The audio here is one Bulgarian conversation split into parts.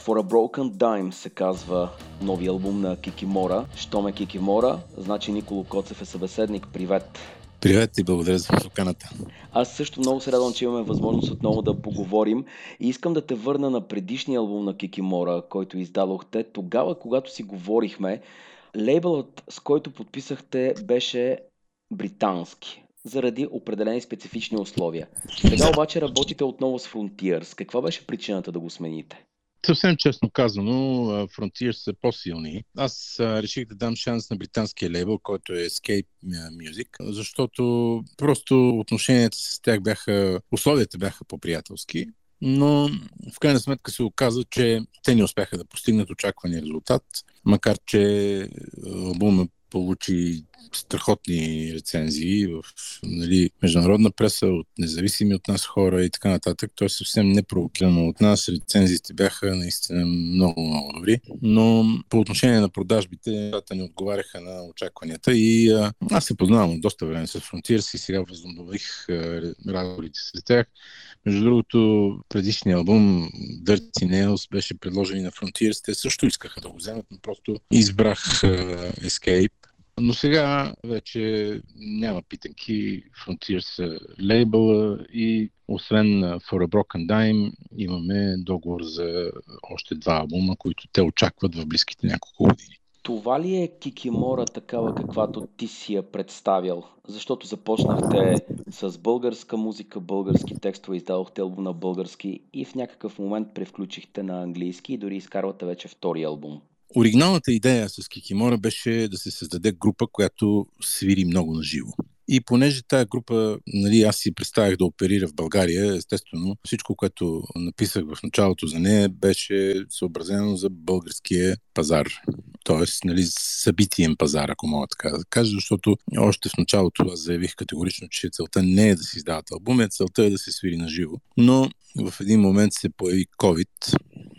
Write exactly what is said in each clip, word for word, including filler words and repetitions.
For a Broken Dime се казва нови албум на Кикимора. Щом е Кикимора, значи Николо Коцев е събеседник. Привет! Привет и благодаря за поканата. Аз също много се радвам, че имаме възможност отново да поговорим и искам да те върна на предишния албум на Кикимора, който издадохте. Тогава, когато си говорихме, лейбълът, с който подписахте, беше британски, заради определени специфични условия. Сега обаче работите отново с Frontiers. Каква беше причината да го смените? Съвсем честно казано, Frontiers са по-силни. Аз а, реших да дам шанс на британския лейбъл, който е Escape Music, защото просто отношенията с тях бяха, условията бяха по-приятелски, но в крайна сметка се оказа, че те не успяха да постигнат очаквания резултат, макар че албумът получи страхотни рецензии в, нали, международна преса, от независими от нас хора и така нататък. Той е съвсем непровокирано от нас. Рецензиите бяха наистина много, много добри. Но по отношение на продажбите, нещата не отговаряха на очакванията и а, аз се познавам от доста време с Frontiers и сега възобнових разговорите с тях. Между другото, предишният албум Dirty Nails беше предложен и на Frontiers. Те също искаха да го вземат, но просто избрах uh, Escape. Но сега вече няма питанки. Frontiers е лейбъла и освен For a Broken Dime имаме договор за още два албума, които те очакват в близките няколко години. Това ли е Кикимора такава, каквато ти си я представял? Защото започнахте с българска музика, български текстове, издадохте албум на български и в някакъв момент превключихте на английски и дори изкарвате вече втори албум. Оригиналната идея с Кикимора беше да се създаде група, която свири много на живо. И понеже тая група, нали, аз си представях да оперира в България, естествено, всичко, което написах в началото за нея, беше съобразено за българския пазар. Тоест, нали, събитиен пазар, ако мога така да кажа, защото още в началото аз заявих категорично, че целта не е да се издават албуми, целта е да се свири на живо. Но в един момент се появи COVID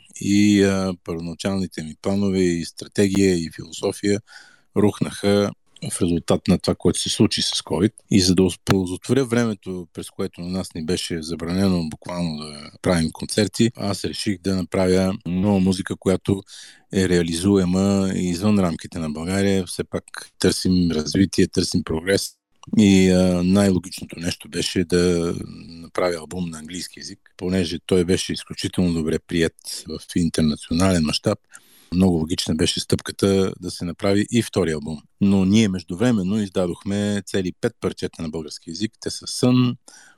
и а, първоначалните ми планове и стратегия и философия рухнаха в резултат на това, което се случи с COVID. И за да оползотворя времето, през което на нас ни беше забранено буквално да правим концерти, аз реших да направя нова музика, която е реализуема извън рамките на България. Все пак търсим развитие, търсим прогрес. И а, най-логичното нещо беше да направя албум на английски език, понеже той беше изключително добре приет в интернационален мащаб. Много логична беше стъпката да се направи и втори албум. Но ние междувременно издадохме цели пет парчета на български език. Те са Сън,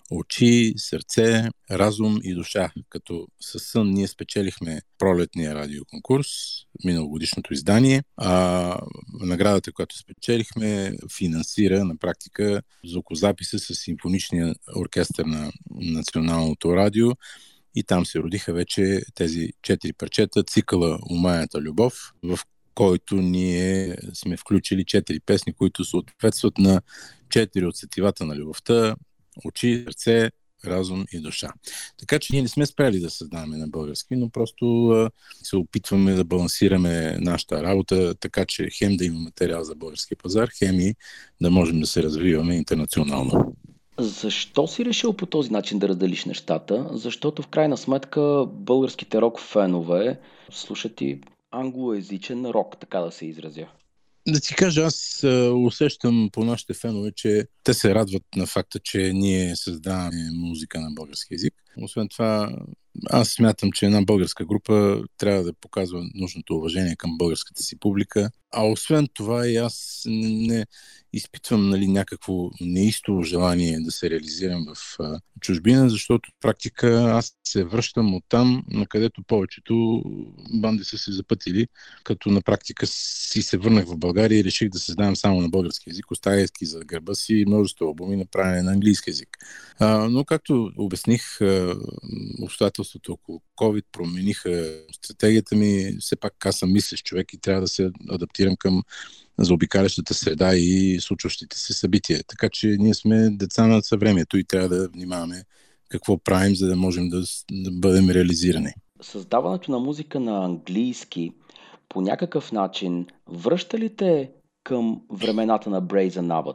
Очи, Сърце, Разум и Душа. Като със Сън ние спечелихме пролетния радиоконкурс, миналогодишното издание, а наградата, която спечелихме, финансира на практика звукозаписа с симфоничния оркестър на Националното радио. И там се родиха вече тези четири парчета, цикъла Умаяната любов, в който ние сме включили четири песни, които съответстват на четири от сетивата на любовта: Очи, Сърце, Разум и Душа. Така че ние не сме спрели да създаваме на български, но просто а, се опитваме да балансираме нашата работа, така че хем да има материал за български пазар, хем и да можем да се развиваме интернационално. Защо си решил по този начин да разделиш нещата? Защото в крайна сметка българските рок фенове слушат и англоязичен рок, така да се изразя. Да ти кажа, аз а, усещам по нашите фенове, че те се радват на факта, че ние създаваме музика на български език. Освен това, аз смятам, че една българска група трябва да показва нужното уважение към българската си публика. А освен това и аз не изпитвам, нали, някакво неистово желание да се реализирам в а, чужбина, защото в практика аз се връщам оттам, на където повечето банди са се запътили, като на практика си се върнах в България и реших да създавам само на български език, оставяйки за гърба си множество албуми, направени на английски език. А, но както обясних, а, обстоятелствата около COVID промениха стратегията ми. Все пак аз съм мислещ човек и трябва да се адаптирам към заобикалящата среда и случващите се събития. Така че ние сме деца на съвремието и трябва да внимаваме какво правим, за да можем да, да бъдем реализирани. Създаването на музика на английски по някакъв начин връща ли те към времената на Brazen Abbott?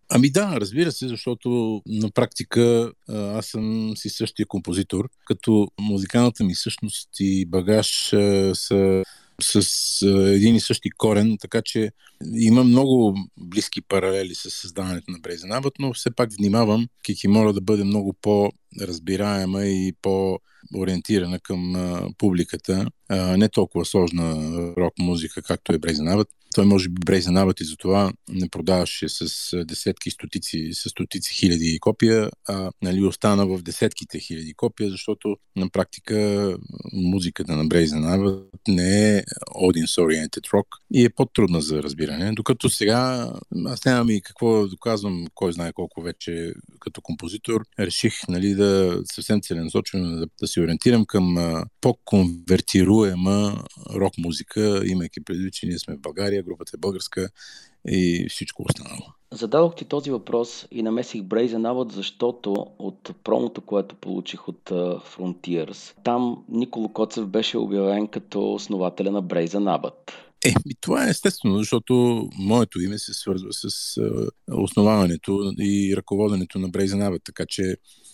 Ами да, разбира се, защото на практика аз съм си същия композитор, като музикалната ми същност и багаж а, са с а, един и същи корен, така че има много близки паралели с създаването на Brazen Abbott, но все пак внимавам Кикимора да бъде много по-разбираема и по-ориентирана към а, публиката. А, не толкова сложна рок-музика, както е Brazen Abbott. Той може би Brazen Abbott и затова не продаваше с десетки, стотици, с стотици хиляди копия, а нали, остана в десетките хиляди копия, защото на практика музиката на Brazen Abbott не е audience-oriented rock и е по-трудна за разбиране. Докато сега аз нямам и какво да доказвам, кой знае колко вече като композитор. Реших нали, да съвсем целенасочено да, да се ориентирам към а, по-конвертируема рок-музика, имайки предвид, че ние сме в България, групата е българска и всичко останало. Зададох ти този въпрос и намесих Brazen Abbott, защото от промото, което получих от uh, Frontiers, там Николо Коцев беше обявен като основателя на Brazen Abbott. Е, това е естествено, защото моето име се свързва с uh, основаването и ръководенето на Brazen Abbott, така че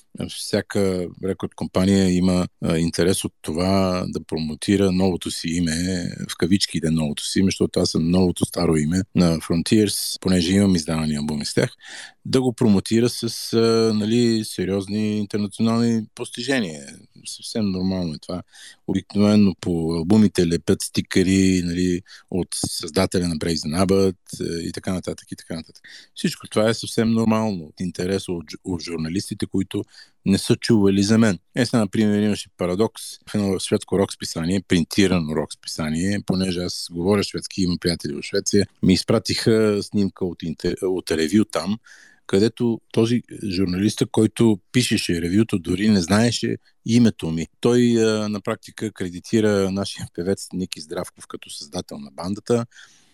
всяка рекорд компания има а, интерес от това да промотира новото си име, в кавички да новото си име, защото аз съм новото старо име на Frontiers, понеже имам издавани албуми с тях, да го промотира с а, нали, сериозни интернационални постижения. Съвсем нормално е това. Обикновено по албумите лепят стикери нали, от създателя на Brazen Abbott и така нататък и така нататък. Всичко това е съвсем нормално от интереса от, от журналистите, които не са чували за мен. Е, сега, например, имаше парадокс в едно шведско рок списание, принтирано рок списание, понеже аз говоря шведски, имам приятели в Швеция, ми изпратиха снимка от, интер... от ревю там, където този журналист, който пишеше ревюто, дори не знаеше името ми. Той а, на практика кредитира нашия певец Ники Здравков като създател на бандата.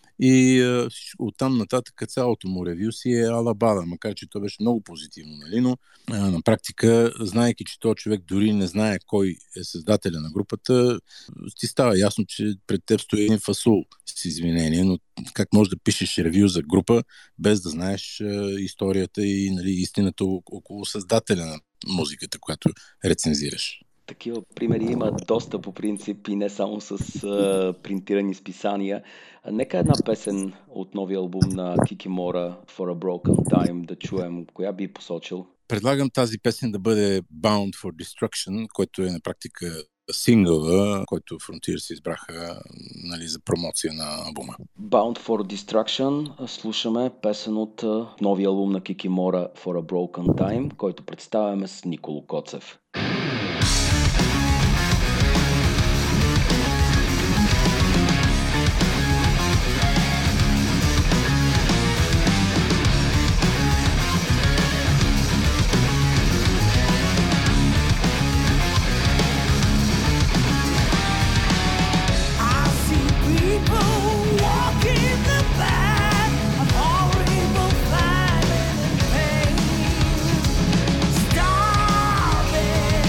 И а, оттам нататък цялото му ревю си е ала-бада, макар че то беше много позитивно, нали? Но а, на практика, знаейки, че този човек дори не знае кой е създателя на групата, ти става ясно, че пред теб стои един фасул с извинение, но как можеш да пишеш ревю за група, без да знаеш а, историята и нали, истината около създателя на музиката, която рецензираш. Такива примери има доста по принцип и не само с а, принтирани списания. А, нека една песен от новия албум на Кикимора For a Broken Time да чуем. Коя би посочил? Предлагам тази песен да бъде Bound for Destruction, който е на практика сингъла, който Frontiers избраха нали, за промоция на албума. Bound for Destruction. Слушаме песен от новия албум на Кикимора For a Broken Time, който представяме с Николо Коцев. Starving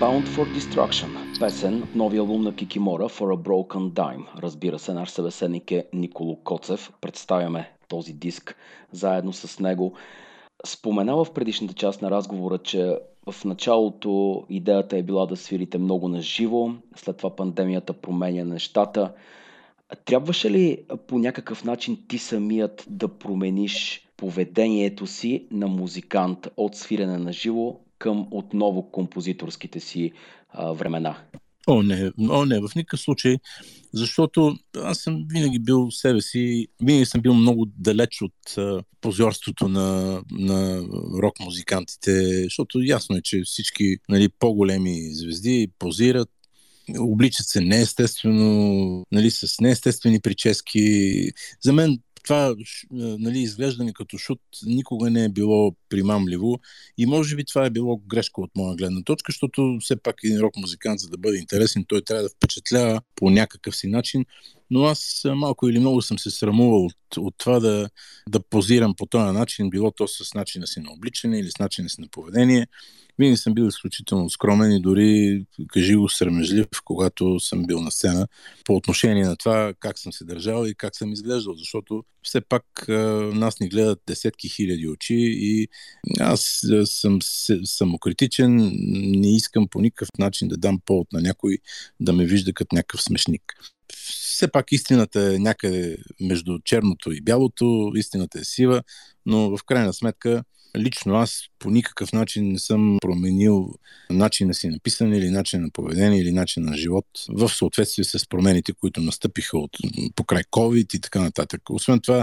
Bound for Destruction, песен от новия албум на Кикимора For a Broken Dime. Разбира се, наш събеседник е Николо Коцев. Представяме този диск заедно с него. Споменава в предишната част на разговора, че в началото идеята е била да свирите много на живо, след това пандемията променя нещата. Трябваше ли по някакъв начин ти самият да промениш поведението си на музикант от свирене на живо към отново композиторските си а, времена? О, не, о, не, в никакъв случай, защото аз съм винаги бил себе си, винаги съм бил много далеч от а, позорството на, на рок-музикантите, защото ясно е, че всички, нали, по-големи звезди позират, обличат се неестествено, нали, с неестествени прически. За мен това, нали, изглеждане като шут никога не е било примамливо и може би това е било грешка от моя гледна точка, защото все пак един рок-музикант, за да бъде интересен, той трябва да впечатлява по някакъв си начин, но аз малко или много съм се срамувал от, от това да, да позирам по този начин, било то с начина си на обличане или с начина си на поведение. Винаги съм бил изключително скромен и дори, кажи го, срамежлив, когато съм бил на сцена, по отношение на това как съм се държал и как съм изглеждал, защото все пак а, нас ни гледат десетки хиляди очи и аз а, съм самокритичен, не искам по никакъв начин да дам повод на някой да ме вижда като някакъв смешник. Все пак истината е някъде между черното и бялото, истината е сива, но в крайна сметка лично аз по никакъв начин не съм променил начина си на писане или начин на поведение или начин на живот в съответствие с промените, които настъпиха от покрай COVID и така нататък. Освен това,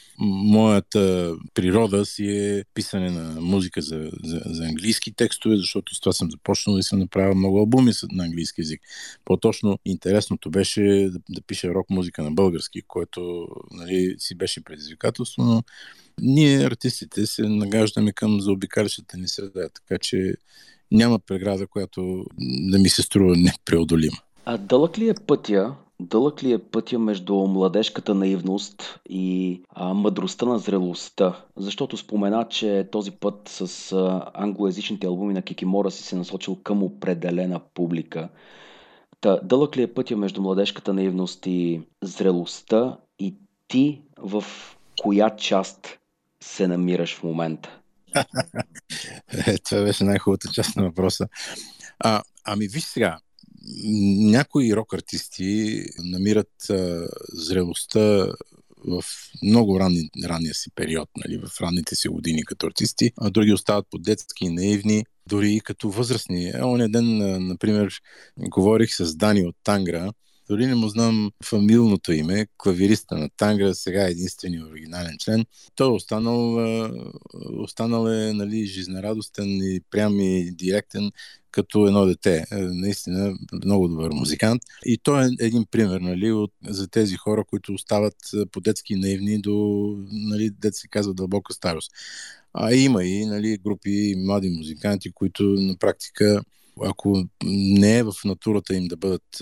моята природа си е писане на музика за, за, за английски текстове, защото с това съм започнал и съм направил много албуми на английски язик. По-точно интересното беше да, да пиша рок-музика на български, което, нали, си беше предизвикателство, но ние, артистите, се нагаждаме към заобикалящата ни среда, така че няма преграда, която да ми се струва непреодолима. А дълъг ли е пътя, дълъг ли е пътя между младежката наивност и а, мъдростта на зрелостта? Защото спомена, че този път с а, англоязичните албуми на Кикимора си се насочил към определена публика. Та, дълъг ли е пътя между младежката наивност и зрелостта и ти в коя част се намираш в момента? Е, това беше най-хубавата част на въпроса. А, ами виж сега, някои рок-артисти намират а, зрелостта в много ранни, ранния си период, нали, в ранните си години като артисти, а други остават по-детски и наивни, дори и като възрастни. Е, оня ден, например, говорих с Дани от Тангра, дори не му знам фамилното име, клавириста на Тангра, сега е единственият оригинален член. Той е останал, останал е, нали, жизнерадостен и прям и директен като едно дете. Наистина много добър музикант. И той е един пример, нали, от, за тези хора, които остават по-детски наивни до, нали, дет се казва, дълбока старост. А има и, нали, групи млади музиканти, които на практика, ако не е в натурата им да бъдат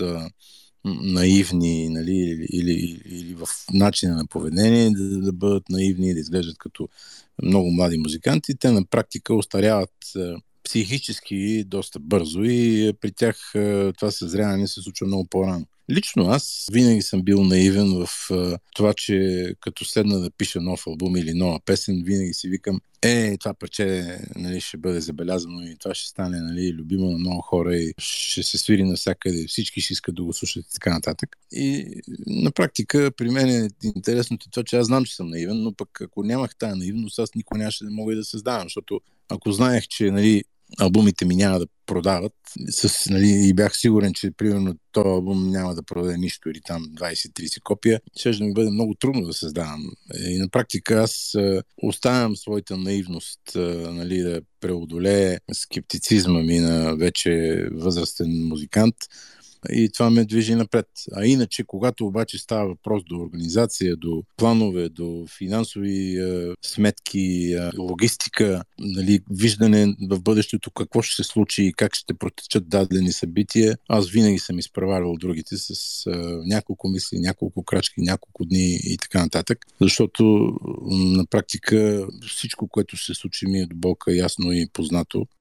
наивни, нали, или, или, или в начина на поведение, да, да бъдат наивни и да изглеждат като много млади музиканти, те на практика остаряват психически доста бързо и при тях това съзряване се случва много по-рано. Лично аз винаги съм бил наивен в uh, това, че като седна да пиша нов албум или нова песен, винаги си викам, е, това парче, нали, ще бъде забелязано и това ще стане, нали, любимо на много хора и ще се свири навсякъде, всички ще искат да го слушат и така нататък. И на практика при мен е интересното това, че аз знам, че съм наивен, но пък ако нямах тази наивност, аз никога нямаше да мога и да създавам, защото ако знаех, че, нали, албумите ми няма да продават, с, нали, и бях сигурен, че примерно този албум няма да продаде нищо или там двайсет-трийсет копия, ще да ми бъде много трудно да създавам. И на практика аз а, оставям своята наивност, а, нали, да преодолее скептицизма ми на вече възрастен музикант и това ме движи напред. А иначе, когато обаче става въпрос до организация, до планове, до финансови е, сметки, е, логистика, нали, виждане в бъдещето какво ще се случи и как ще протечат дадени събития, аз винаги съм изпреварвал другите с е, няколко мисли, няколко крачки, няколко дни и така нататък, защото на практика всичко, което ще се случи ми е до болка ясно и познато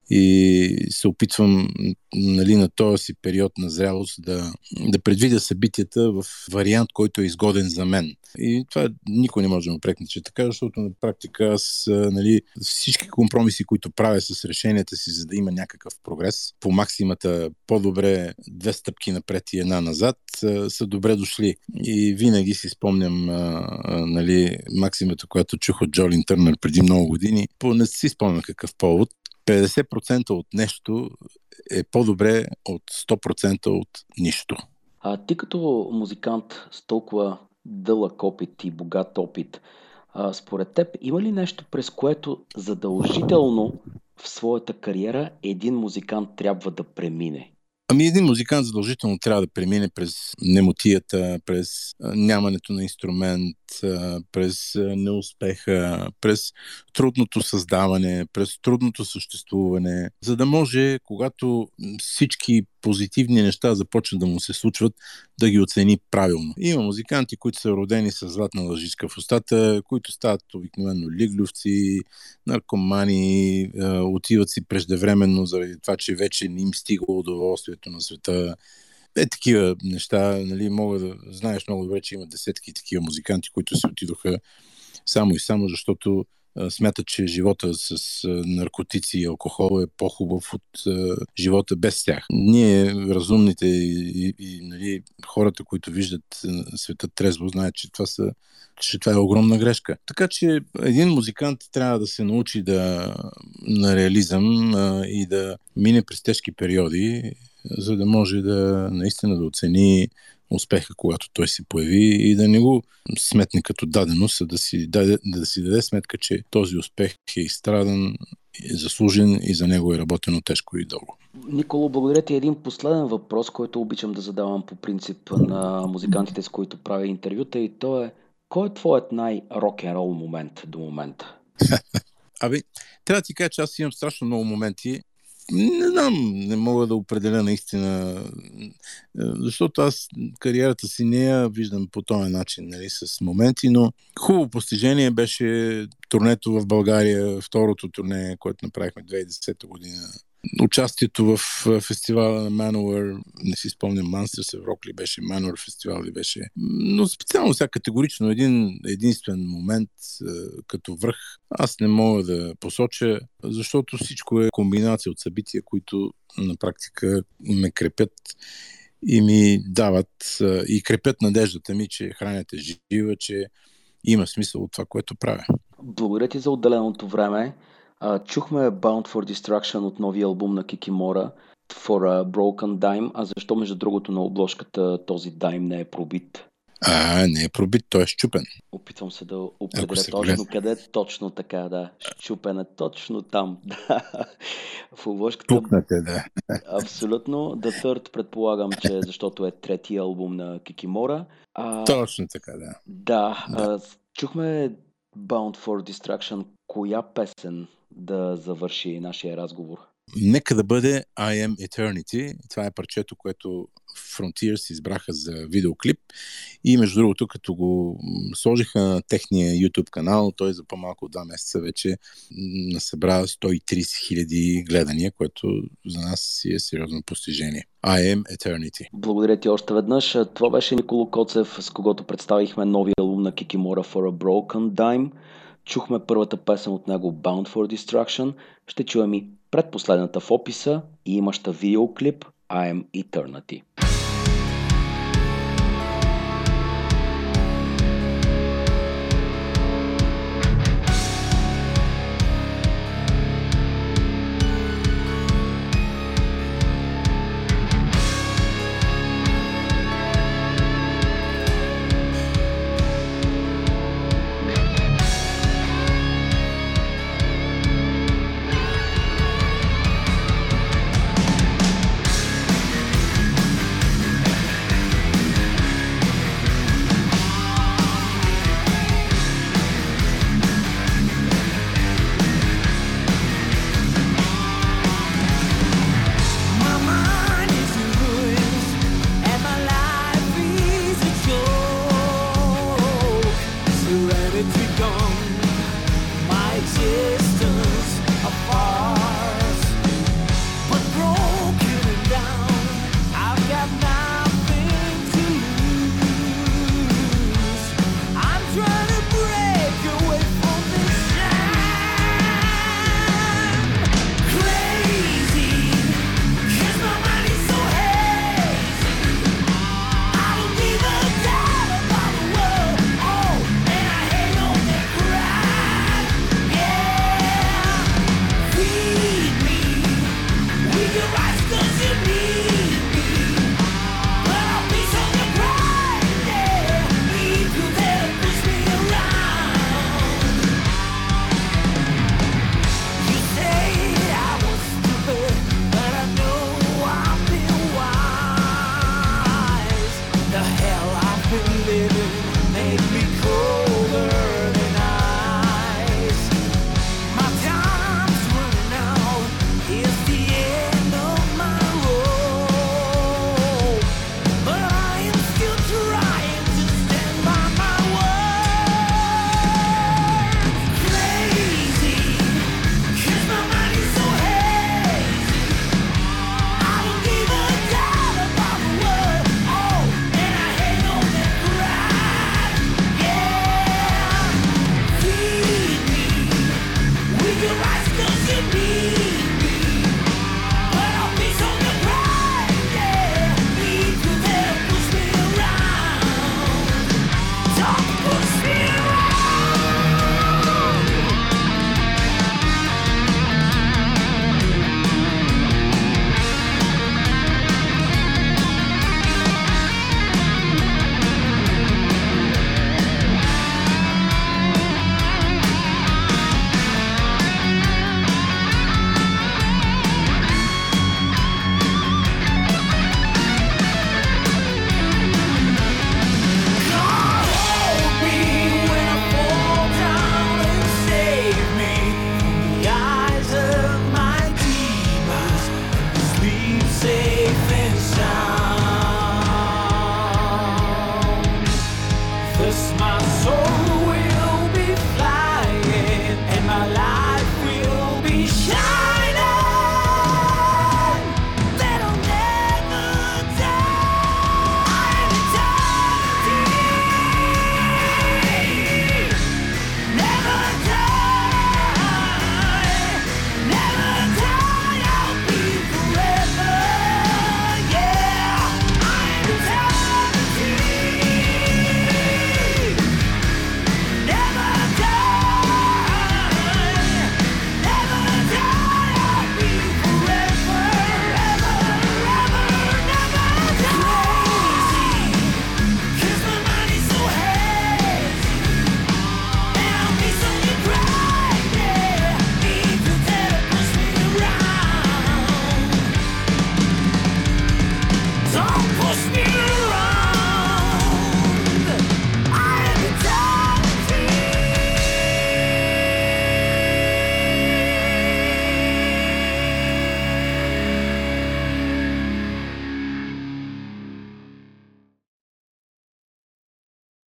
и се опитвам, нали, на този си период на зрелост да, да предвидя събитията в вариант, който е изгоден за мен. И това никой не може да му прекне, че така, защото на практика аз, нали, всички компромиси, които правя с решенията си, за да има някакъв прогрес, по максимата по-добре две стъпки напред и една назад, са добре дошли. И винаги си спомням, а, а, нали, максимата, която чух от Джолин Търнър преди много години, по не си спомням какъв повод, петдесет процента от нещо е по-добре от сто процента от нищо. А ти като музикант с толкова дълъг опит и богат опит, а, според теб има ли нещо, през което задължително в своята кариера един музикант трябва да премине? Ами един музикант задължително трябва да премине през немотията, през а, нямането на инструмент, а, през а, неуспеха, през трудното създаване, през трудното съществуване, за да може, когато всички позитивни неща започнат да му се случват, да ги оцени правилно. Има музиканти, които са родени с златна лъжичка в устата, които стават обикновено лиглювци, наркомани, отиват си преждевременно заради това, че вече не им стига удоволствието на света. Е, такива неща, нали, мога да знаеш много добре, че има десетки такива музиканти, които се отидоха само и само, защото а, смятат, че живота с а, наркотици и алкохол е по-хубав от а, живота без тях. Ние, разумните и, и, и нали, хората, които виждат а, света трезво, знаят, че това, са, че това е огромна грешка. Така че един музикант трябва да се научи да, на реализъм а, и да мине през тежки периоди, за да може да наистина да оцени успеха, когато той се появи и да не го сметне като даденост, а да си даде, да си даде сметка, че този успех е изстрадан, е заслужен и за него е работено тежко и дълго. Николо, благодаря ти. Един последен въпрос, който обичам да задавам по принцип на музикантите, с които правя интервюта, и то е: кой е твоят най-рок-н-рол момент до момента? Абе, трябва да ти кажа, че аз имам страшно много моменти. Не знам, не мога да определя наистина, защото аз кариерата си не я виждам по този начин, нали, с моменти, но хубаво постижение беше турнето в България, второто турне, което направихме две хиляди и десета година. Участието в фестивала на Manowar, не си спомням, Monsters of Rock ли беше, Manowar фестивал ли беше, но специално сега категорично един единствен момент като връх аз не мога да посоча, защото всичко е комбинация от събития, които на практика ме крепят и ми дават и крепят надеждата ми, че хранят е жива, че има смисъл от това, което правя. Благодаря ти за отделеното време. Uh, чухме Bound for Destruction от новия албум на Кикимора, For a Broken Dime, а защо между другото на обложката този дайм не е пробит? А, не е пробит, той е щупен. Опитвам се да определя точно къде е точно така, да. Щупен е точно там. В обложката... Пукнате, да. Абсолютно. The Third предполагам, че защото е третия албум на Кикимора. А... Точно така, да. Да, да. А, чухме Bound for Destruction. Коя песен да завърши нашия разговор? Нека да бъде I Am Eternity. Това е парчето, което Frontiers избраха за видеоклип. И между другото, като го сложиха на техния YouTube канал, той за по-малко от два месеца вече насъбра сто и трийсет хиляди гледания, което за нас си е сериозно постижение. I Am Eternity. Благодаря ти още веднъж. Това беше Николо Коцев, с когото представихме новия албум на Кикимора For a Broken Dime. Чухме първата песен от него Bound for Destruction. Ще чуем и предпоследната в описа и имаща видеоклип I Am Eternity. Gone.